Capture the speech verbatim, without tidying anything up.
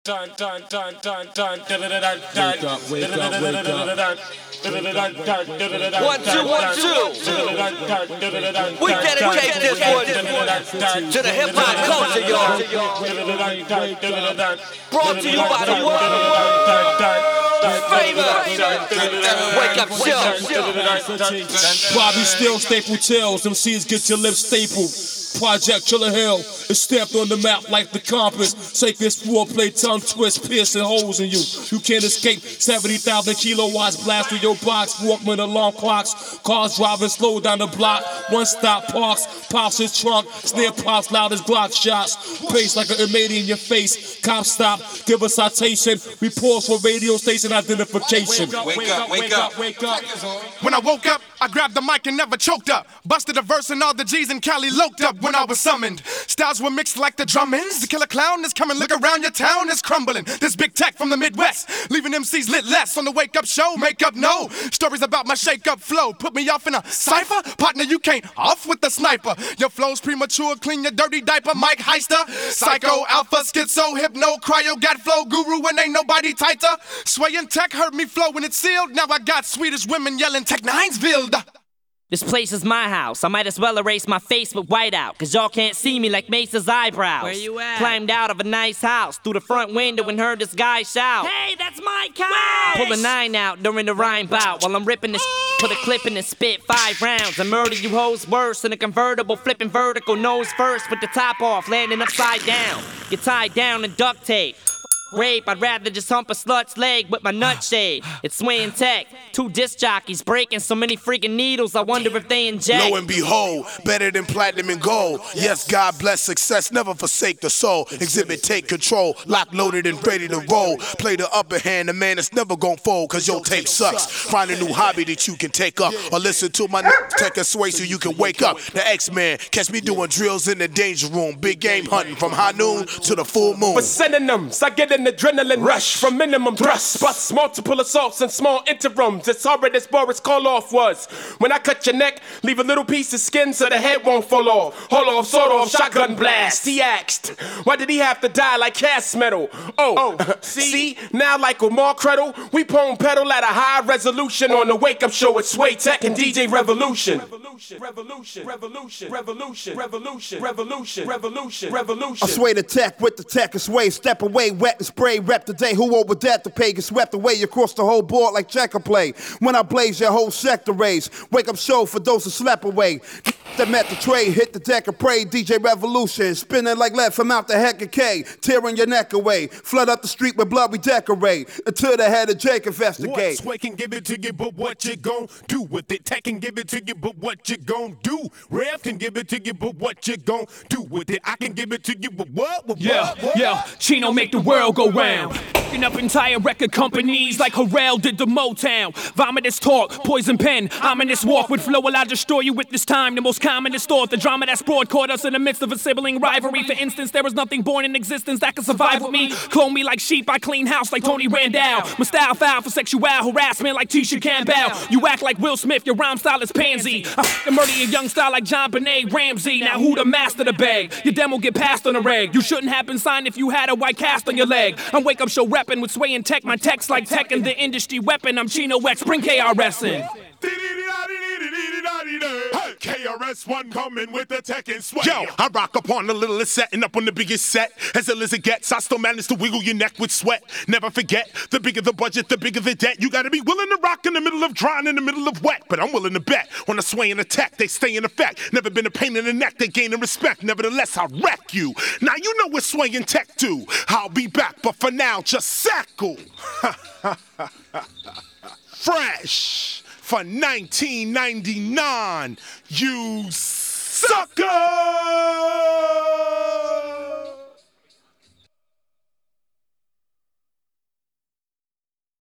Dun dun dun dun dun dun dun dun dun. Wake up, wake up, wake up. One, two, one, two. We dedicate this one to the hip hop culture, y'all. Brought to you by the world. Famous. Wake up show. Bobby Still, Staple Tales. M Cs get your lips stapled. Project Chiller Hill is stamped on the map like the compass. Take this four-play tongue twist, piercing holes in you. You can't escape seventy thousand kilowatts blast through your box. Walkman alarm clocks, cars driving slow down the block. One stop parks, pops his trunk, snare pops loud as Glock shots. Pace like an inmate in your face. Cop stop, give a citation. We pause for radio station identification. Wake up, wake up, wake up. When I woke up, I grabbed the mic and never choked up. Busted a verse and all the G's in Cali loked up when I was summoned. Styles were mixed like the drummins. The killer clown is coming, look around, your town is crumbling. This big tech from the Midwest, leaving M Cs lit less on the wake up show. Make up no stories about my shake up flow. Put me off in a cipher, partner, you can't off with the sniper. Your flow's premature, clean your dirty diaper, Mike Heister. Psycho, alpha, schizo, hypno, cryo, got flow, guru, and ain't nobody tighter. Sway and tech heard me flow when it's sealed. Now I got Swedish women yelling Tech Ninesville. This place is my house. I might as well erase my face with whiteout, cause y'all can't see me like Mesa's eyebrows. Where you at? Climbed out of a nice house through the front window and heard this guy shout, Hey, that's my couch! Pull a nine out during the rhyme bout while I'm ripping this put a clip in and spit five rounds and murder you hoes worse than a convertible flipping vertical nose first with the top off landing upside down. Get tied down in duct tape. Rape, I'd rather just hump a slut's leg with my nut shade. It's swaying tech, two disc jockeys breaking so many freaking needles. I wonder if they inject. Lo and behold, better than platinum and gold. Yes, God bless success, never forsake the soul. Exhibit, take control, lock, loaded, and ready to roll. Play the upper hand, the man that's never gon' fold, cause your tape sucks. Find a new hobby that you can take up, or listen to my n- tech and sway so you can wake up. The X-Man, catch me doing drills in the danger room. Big game hunting from high noon to the full moon. For synonyms, I get an adrenaline rush from minimum thrust. Busts multiple assaults in small interims. It's hard as Boris Karloff was. When I cut your neck, leave a little piece of skin so the head won't fall off. Hold off, sort off, shotgun blast. He asked, why did he have to die like cast metal? Oh, oh see? Now like Omar Creddle, we pone pedal at a high resolution on the wake up show at Sway Tech and D J Revolution. Revolution, revolution, revolution, revolution, revolution, revolution, revolution, revolution. I sway the tech with the tech and sway. Step away, wet and spray. Rep today, who over that? The pay get swept away across the whole board like checker play. When I blaze your whole sector raise. Wake up show for those who slept away. That met the trade, hit the deck and pray. D J Revolution, spinning like lead from out the heck of K. Tearing your neck away. Flood up the street with blood we decorate. Until the head of Jake investigate. Sway can give it to you, but what you gon' do with it? Tech can give it to you, but what you gon' do? Rev can give it to you, but what you gon' do with it? I can give it to you, but what? what yeah, what, what? yeah, Chino make the world go round. Fucking up entire record companies like Harrell did the Motown. Vomitous talk, poison pen, ominous walk with flow. Will I destroy you with this time? The most commonest thought, the drama that's brought caught us in the midst of a sibling rivalry. For instance, there was nothing born in existence that could survive with me. Clone me like sheep, I clean house like Tony Randall. My style foul for sexual harassment like Tisha Campbell. You act like Will Smith, your rhyme style is pansy. I f***ing murder your young style like John Benet Ramsey. Now who the master the bag? Your demo get passed on a reg. You shouldn't have been signed if you had a white cast on your leg. I'm wake up show reppin' with Sway and Tech. My text like Tech and the industry weapon. I'm Chino X, bring K R S in. K R S One coming with the tech and sway. Yo, I rock up on the littlest set and up on the biggest set. As ill as it gets, I still manage to wiggle your neck with sweat. Never forget, the bigger the budget, the bigger the debt. You gotta be willing to rock in the middle of drying, in the middle of wet. But I'm willing to bet on the sway and the tech, they stay in effect. Never been a pain in the neck, they gain in respect. Nevertheless, I'll wreck you. Now you know what sway and tech do. I'll be back, but for now, just sackle. Fresh for nineteen ninety-nine, you sucker!